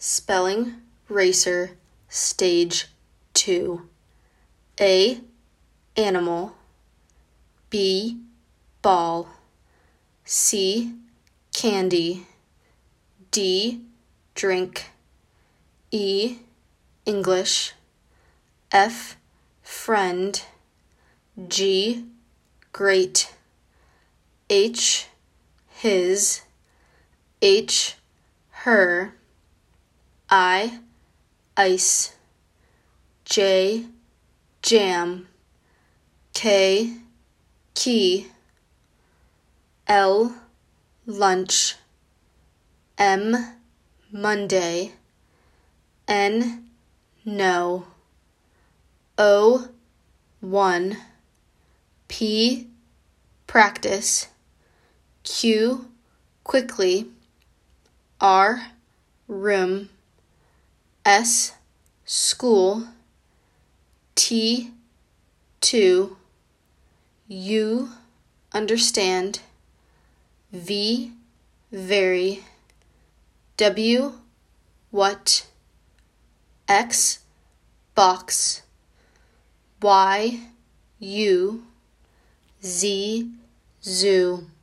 Spelling Racer Stage 2. A. Animal. B. Ball. C. Candy. D. Drink. E. English. F. Friend. G. Great. H. His. H. Her. I. Ice. J. Jam. K. Key. L. Lunch. M. Monday. N. No. O. One. P. Practice. Q. Quickly. R. Room. S. School. T. Two. U. Understand. V. Very. W. What. X. Box. Y. You. Z. Zoo.